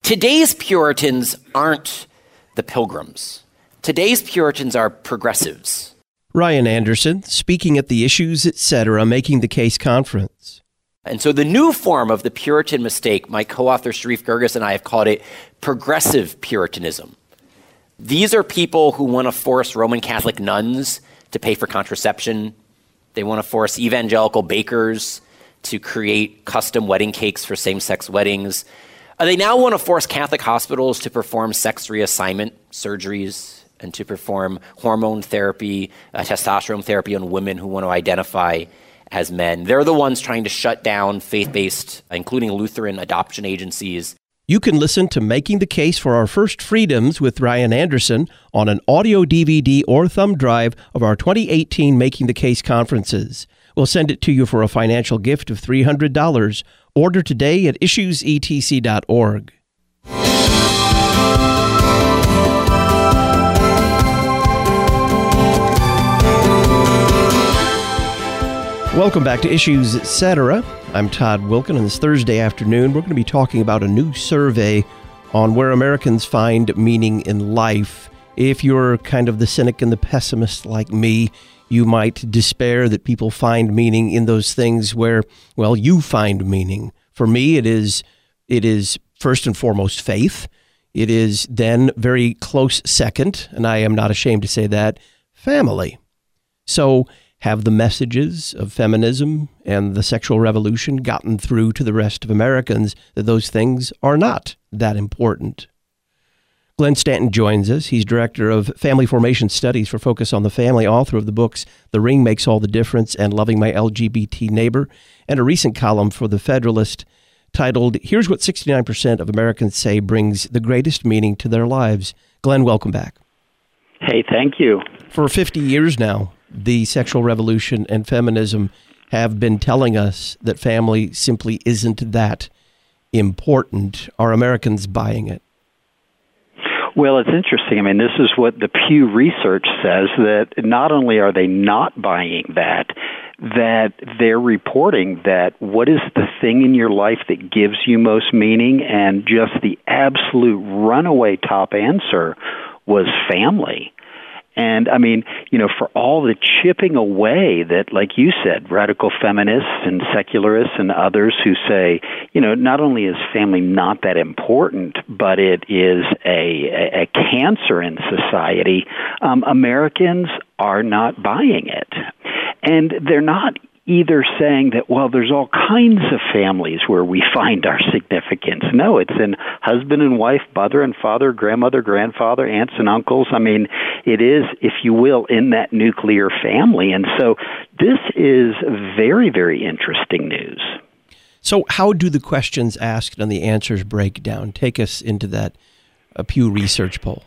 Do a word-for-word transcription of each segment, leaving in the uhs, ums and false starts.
Today's Puritans aren't the Pilgrims. Today's Puritans are progressives. Ryan Anderson, speaking at the Issues Etc. Making the Case conference. And so the new form of the Puritan mistake, my co-author Sharif Girgis and I have called it progressive Puritanism. These are people who want to force Roman Catholic nuns to pay for contraception. They want to force evangelical bakers to create custom wedding cakes for same-sex weddings. Uh, they now want to force Catholic hospitals to perform sex reassignment surgeries and to perform hormone therapy, uh, testosterone therapy on women who want to identify as men. They're the ones trying to shut down faith-based, including Lutheran adoption agencies. You can listen to Making the Case for Our First Freedoms with Ryan Anderson on an audio D V D or thumb drive of our twenty eighteen Making the Case conferences. We'll send it to you for a financial gift of three hundred dollars. Order today at issues e t c dot org. Welcome back to Issues Etc. I'm Todd Wilken, and this Thursday afternoon we're going to be talking about a new survey on where Americans find meaning in life. If you're kind of the cynic and the pessimist like me, you might despair that people find meaning in those things where, well, you find meaning. For me, it is it is first and foremost faith. It is then very close second, and I am not ashamed to say that, family. So have the messages of feminism and the sexual revolution gotten through to the rest of Americans that those things are not that important? Glenn Stanton joins us. He's director of Family Formation Studies for Focus on the Family, author of the books The Ring Makes All the Difference and Loving My L G B T Neighbor, and a recent column for The Federalist titled, Here's What sixty-nine percent of Americans Say Brings the Greatest Meaning to Their Lives. Glenn, welcome back. Hey, thank you. For fifty years now, the sexual revolution and feminism have been telling us that family simply isn't that important. Are Americans buying it? Well, it's interesting. I mean, this is what the Pew Research says, that not only are they not buying that, that they're reporting that what is the thing in your life that gives you most meaning, and just the absolute runaway top answer was family. And, I mean, you know, for all the chipping away that, like you said, radical feminists and secularists and others who say, you know, not only is family not that important, but it is a, a, a cancer in society, um, Americans are not buying it. And they're not either saying that, well, there's all kinds of families where we find our significance. No, it's in husband and wife, mother and father, grandmother, grandfather, aunts and uncles. I mean, it is, if you will, in that nuclear family. And so this is very, very interesting news. So how do the questions asked and the answers break down? Take us into that uh, Pew Research poll.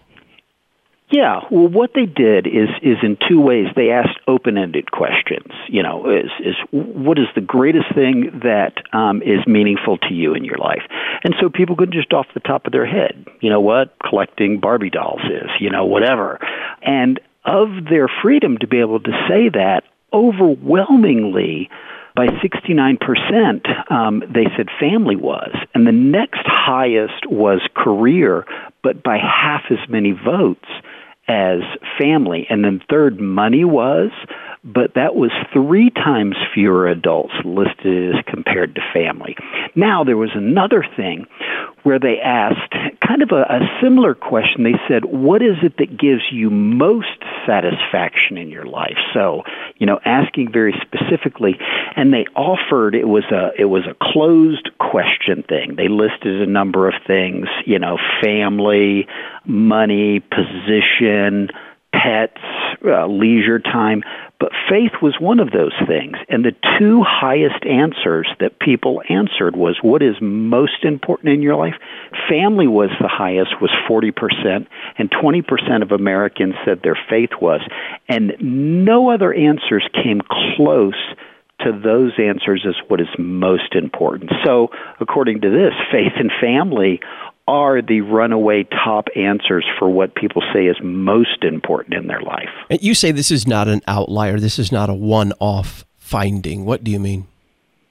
Yeah, well, what they did is is in two ways. They asked open-ended questions. You know, is is what is the greatest thing that um, is meaningful to you in your life? And so people could just off the top of their head, you know what, collecting Barbie dolls is, you know, whatever. And of their freedom to be able to say that, overwhelmingly, by sixty-nine percent, um, they said family was. And the next highest was career, but by half as many votes as family. And then third, money was, but that was three times fewer adults listed as compared to family. Now, there was another thing where they asked kind of a, a similar question. They said, what is it that gives you most satisfaction in your life? So, you know, asking very specifically, and they offered, it was a it was a closed question thing. They listed a number of things, you know, family, money, position, pets, uh, leisure time. But faith was one of those things. And the two highest answers that people answered was, what is most important in your life? Family was the highest, was forty percent, and twenty percent of Americans said their faith was. And no other answers came close to those answers as what is most important. So, according to this, faith and family are the runaway top answers for what people say is most important in their life. And you say this is not an outlier. This is not a one-off finding. What do you mean?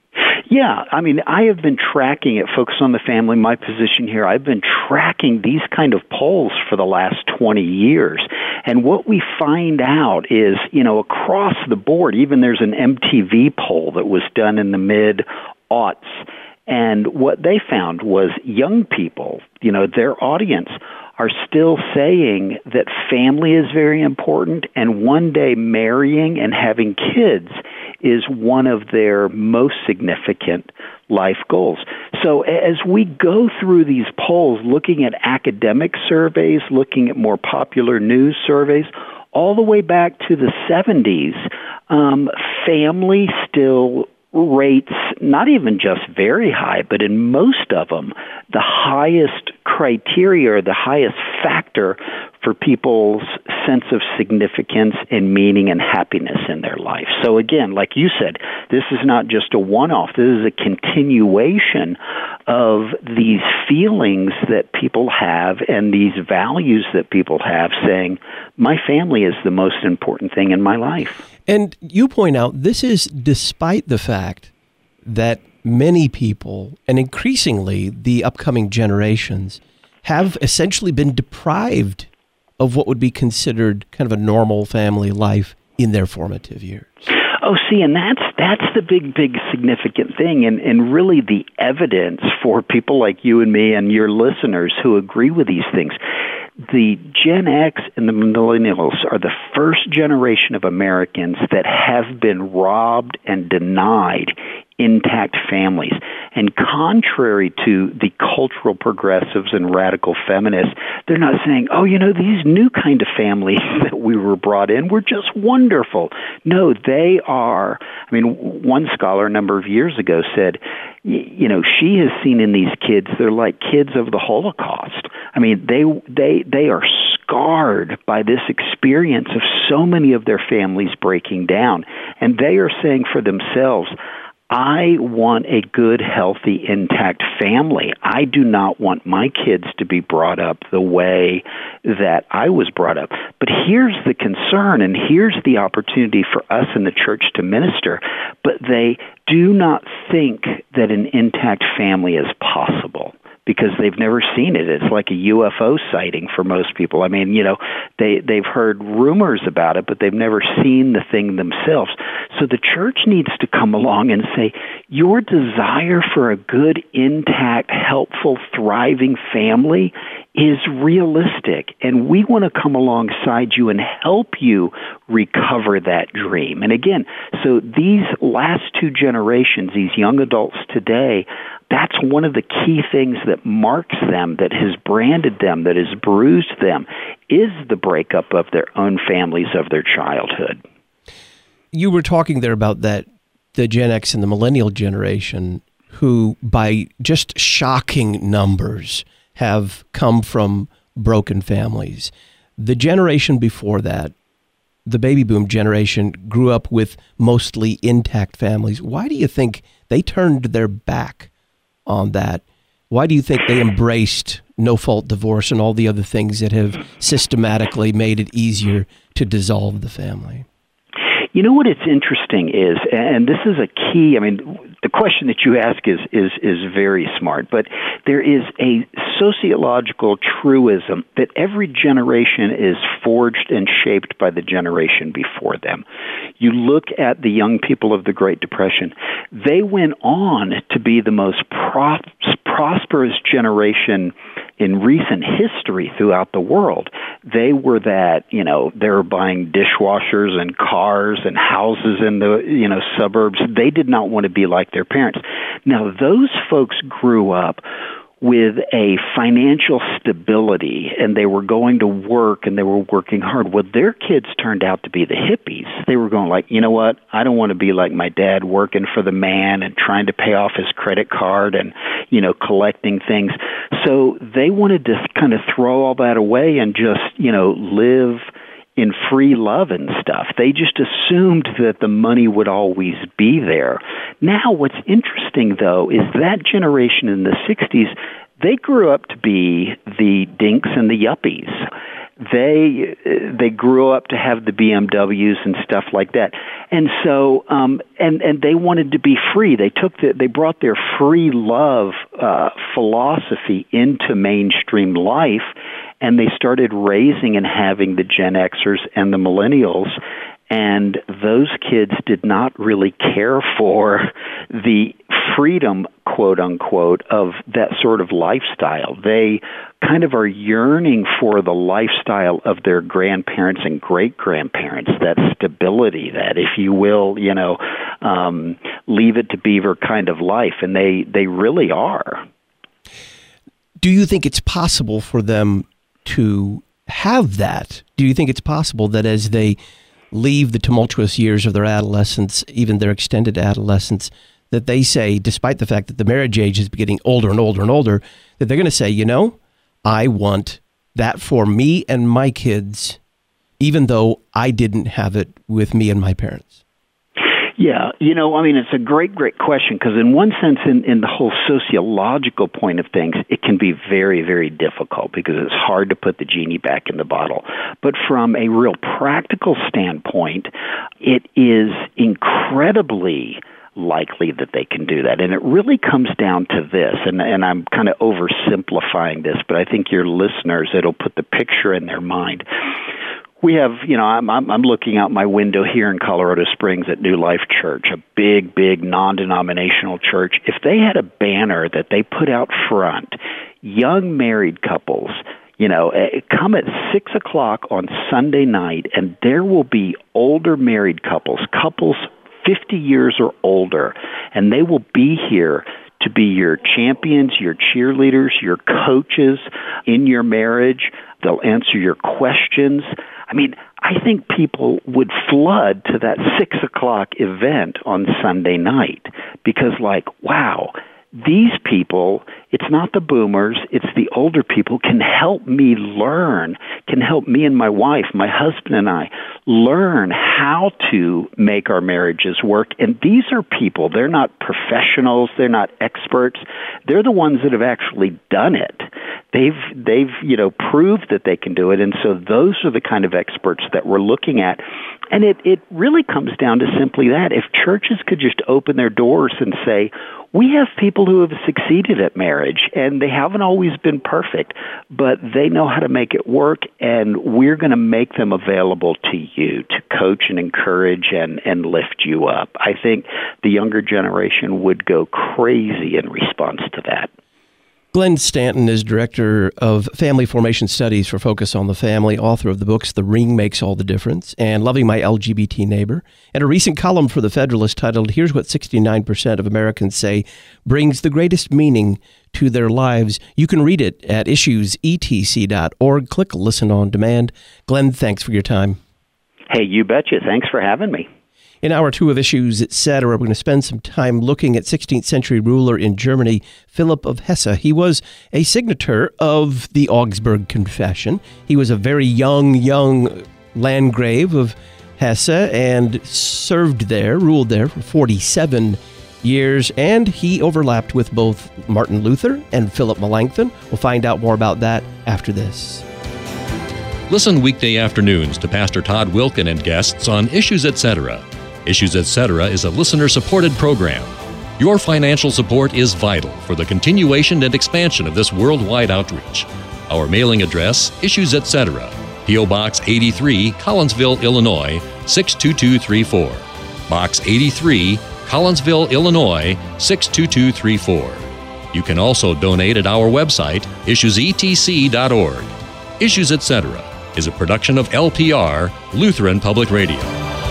Yeah, I mean, I have been tracking it, Focus on the Family, my position here. I've been tracking these kind of polls for the last twenty years. And what we find out is, you know, across the board, even there's an M T V poll that was done in the mid-aughts. And what they found was young people, you know, their audience are still saying that family is very important, and one day marrying and having kids is one of their most significant life goals. So as we go through these polls, looking at academic surveys, looking at more popular news surveys, all the way back to the seventies, um, family still rates, not even just very high, but in most of them, the highest criteria or the highest factor for people's sense of significance and meaning and happiness in their life. So again, like you said, this is not just a one-off. This is a continuation of these feelings that people have and these values that people have, saying, my family is the most important thing in my life. And you point out this is despite the fact that many people, and increasingly the upcoming generations, have essentially been deprived of what would be considered kind of a normal family life in their formative years. Oh, see, and that's that's the big, big significant thing, and, and really the evidence for people like you and me and your listeners who agree with these things. The Gen X and the millennials are the first generation of Americans that have been robbed and denied intact families. And contrary to the cultural progressives and radical feminists, they're not saying, oh, you know, these new kind of families that we were brought in were just wonderful. No, they are. I mean, one scholar a number of years ago said, you know, she has seen in these kids, they're like kids of the Holocaust. I mean, they they they are scarred by this experience of so many of their families breaking down. And they are saying for themselves, I want a good, healthy, intact family. I do not want my kids to be brought up the way that I was brought up. But here's the concern, and here's the opportunity for us in the church to minister. But they do not think that an intact family is possible, because they've never seen it. It's like a U F O sighting for most people. I mean, you know, they, they've heard rumors about it, but they've never seen the thing themselves. So the church needs to come along and say, your desire for a good, intact, helpful, thriving family is realistic, and we want to come alongside you and help you recover that dream. And again, so these last two generations, these young adults today, that's one of the key things that marks them, that has branded them, that has bruised them, is the breakup of their own families, of their childhood. You were talking there about that, the Gen X and the millennial generation, who by just shocking numbers have come from broken families. The generation before that, the baby boom generation, grew up with mostly intact families. Why do you think they turned their back on that? Why do you think they embraced no-fault divorce and all the other things that have systematically made it easier to dissolve the family? You know what it's interesting is, and this is a key, I mean, the question that you ask is, is, is very smart, but there is a sociological truism that every generation is forged and shaped by the generation before them. You look at the young people of the Great Depression, they went on to be the most pro- prosperous generation in recent history throughout the world. They were that, you know, they were buying dishwashers and cars and houses in the, you know, suburbs. They did not want to be like their parents. Now, those folks grew up with a financial stability, and they were going to work, and they were working hard. Well, their kids turned out to be the hippies. They were going like, you know what, I don't want to be like my dad, working for the man and trying to pay off his credit card and, you know, collecting things. So they wanted to kind of throw all that away and just, you know, live in free love and stuff. They just assumed that the money would always be there. Now, what's interesting, though, is that generation in the sixties, they grew up to be the dinks and the yuppies. They they grew up to have the B M Ws and stuff like that, and so um, and and they wanted to be free. They took the, they brought their free love uh, philosophy into mainstream life, and they started raising and having the Gen Xers and the millennials. And those kids did not really care for the freedom, quote unquote, of that sort of lifestyle. They kind of are yearning for the lifestyle of their grandparents and great-grandparents, that stability, that, if you will, you know, um, leave it to beaver kind of life. And they, they really are. Do you think it's possible for them to have that? Do you think it's possible that as they leave the tumultuous years of their adolescence, even their extended adolescence, that they say, despite the fact that the marriage age is getting older and older and older, that they're going to say, you know, I want that for me and my kids, even though I didn't have it with me and my parents? Yeah, you know, I mean, it's a great, great question, because in one sense, in, in the whole sociological point of things, it can be very, very difficult because it's hard to put the genie back in the bottle. But from a real practical standpoint, it is incredibly likely that they can do that. And it really comes down to this, and, and I'm kind of oversimplifying this, but I think your listeners, it'll put the picture in their mind. We have, you know, I'm, I'm I'm looking out my window here in Colorado Springs at New Life Church, a big, big non-denominational church. If they had a banner that they put out front, young married couples, you know, come at six o'clock on Sunday night, and there will be older married couples, couples fifty years or older, and they will be here to be your champions, your cheerleaders, your coaches in your marriage. They'll answer your questions. I mean, I think people would flood to that six o'clock event on Sunday night because, like, wow, these people, it's not the boomers, it's the older people, can help me learn, can help me and my wife, my husband and I, learn how to make our marriages work. And these are people, they're not professionals, they're not experts, they're the ones that have actually done it. They've, they've, you know, proved that they can do it. And so those are the kind of experts that we're looking at. And it, it really comes down to simply that. If churches could just open their doors and say, we have people who have succeeded at marriage, and they haven't always been perfect, but they know how to make it work, and we're going to make them available to you to coach and encourage and, and lift you up. I think the younger generation would go crazy in response to that. Glenn Stanton is Director of Family Formation Studies for Focus on the Family, author of the books The Ring Makes All the Difference and Loving My L G B T Neighbor, and a recent column for The Federalist titled, Here's What sixty-nine percent of Americans Say Brings the Greatest Meaning to Their Lives. You can read it at issues e t c dot org. Click Listen on Demand. Glenn, thanks for your time. Hey, you betcha. Thanks for having me. In hour two of Issues, et cetera, we're going to spend some time looking at sixteenth century ruler in Germany, Philip of Hesse. He was a signator of the Augsburg Confession. He was a very young, young Landgrave of Hesse and served there, ruled there for forty-seven years, and he overlapped with both Martin Luther and Philip Melanchthon. We'll find out more about that after this. Listen weekday afternoons to Pastor Todd Wilken and guests on Issues, et cetera. Issues, et cetera is a listener-supported program. Your financial support is vital for the continuation and expansion of this worldwide outreach. Our mailing address, Issues, et cetera, P O. Box eighty-three, Collinsville, Illinois, six two two three four. Box eighty-three, Collinsville, Illinois, six two two three four. You can also donate at our website, issues e t c dot org. Issues, et cetera is a production of L P R, Lutheran Public Radio.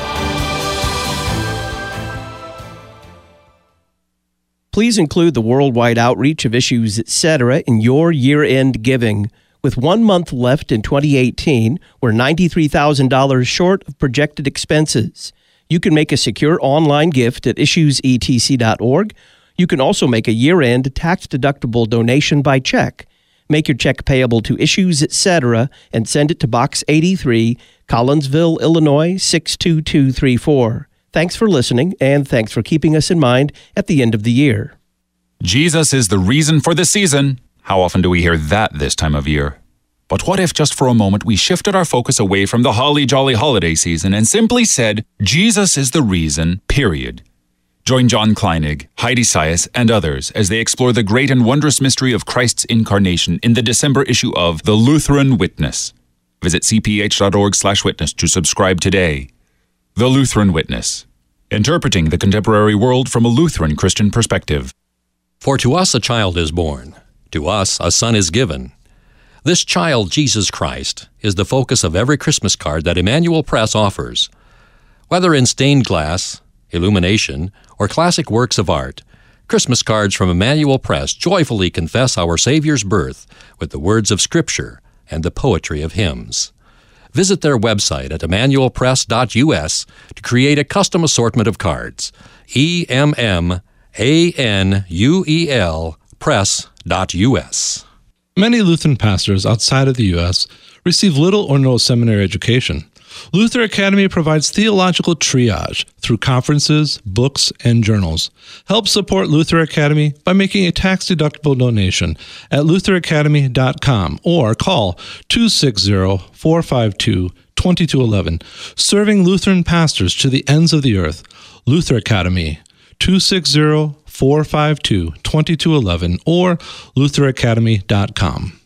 Please include the worldwide outreach of Issues, et cetera in your year-end giving. With one month left in twenty eighteen, we're ninety-three thousand dollars short of projected expenses. You can make a secure online gift at issues e t c dot org. You can also make a year-end tax-deductible donation by check. Make your check payable to Issues, et cetera and send it to Box eighty-three, Collinsville, Illinois, six two two three four. Thanks for listening, and thanks for keeping us in mind at the end of the year. Jesus is the reason for the season. How often do we hear that this time of year? But what if just for a moment we shifted our focus away from the holly jolly holiday season and simply said, Jesus is the reason, period. Join John Kleinig, Heidi Sias, and others as they explore the great and wondrous mystery of Christ's incarnation in the December issue of The Lutheran Witness. Visit c p h dot org slash witness to subscribe today. The Lutheran Witness, interpreting the contemporary world from a Lutheran Christian perspective. For to us a child is born, to us a son is given. This child, Jesus Christ, is the focus of every Christmas card that Emmanuel Press offers. Whether in stained glass, illumination, or classic works of art, Christmas cards from Emmanuel Press joyfully confess our Savior's birth with the words of Scripture and the poetry of hymns. Visit their website at emmanuel press dot u s to create a custom assortment of cards. E M M A N U E L press dot u s. Many Lutheran pastors outside of the U S receive little or no seminary education. Luther Academy provides theological triage through conferences, books, and journals. Help support Luther Academy by making a tax-deductible donation at luther academy dot com or call two six zero, four five two, two two one one. Serving Lutheran pastors to the ends of the earth. Luther Academy, two six zero, four five two, two two one one or luther academy dot com.